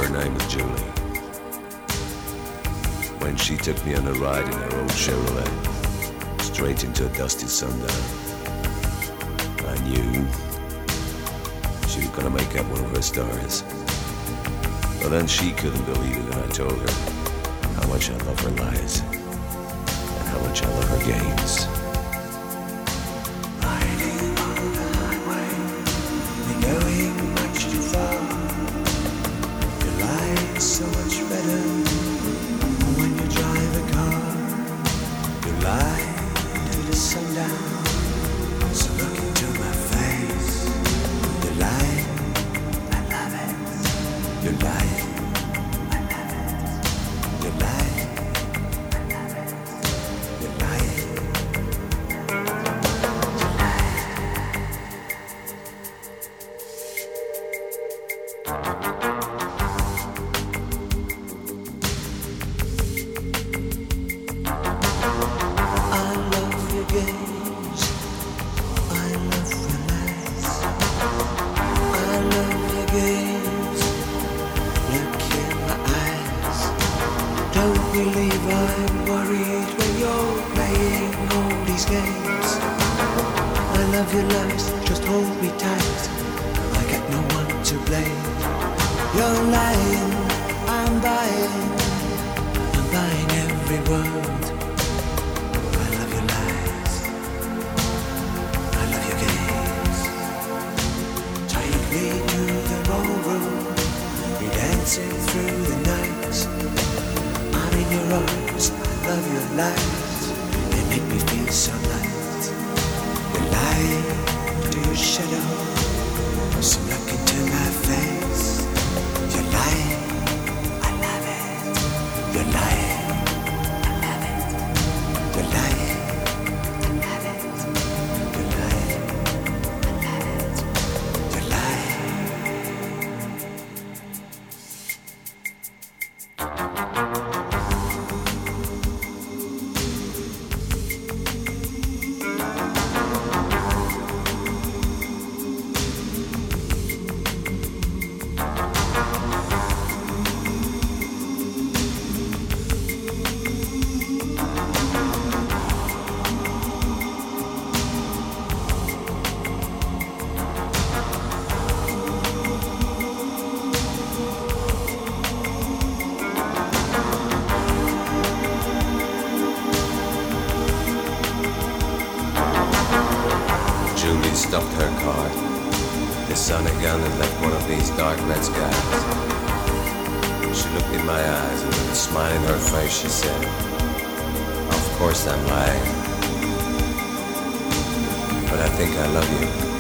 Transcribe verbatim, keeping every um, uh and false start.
her name was Julie. When she took me on a ride in her old Chevrolet, straight into a dusty sundown, I knew she was gonna make up one of her stars. But then she couldn't believe it when I told her how much I love her lies and how much I love her games. Riding on the highway, we're going much too far. Your life's so much better when you drive a car. You lie to the sundown, so look into my face. You lie, I love it. You lie, I love it. You lie, I love it. You lie. I love your games, I love your lies. I love your games, look in my eyes. Don't believe I'm worried when you're playing all these games. I love your lies, just hold me tight, I got no one to blame. You're lying, I'm buying, I'm buying every word. I love your lies, I love your games. Take me to the ballroom, you're dancing through the night. I'm in your arms, I love your lies, they make me feel so light. You lie to your shadow, so look into my face. You lie, I love it. You lie, I love it. You lie, I love it. You lie, I love it. You lie. Julie stopped her car. The sun had gone and left one of these dark red skies. She looked in my eyes and with a smile in her face she said, "Of course I'm lying, but I think I love you."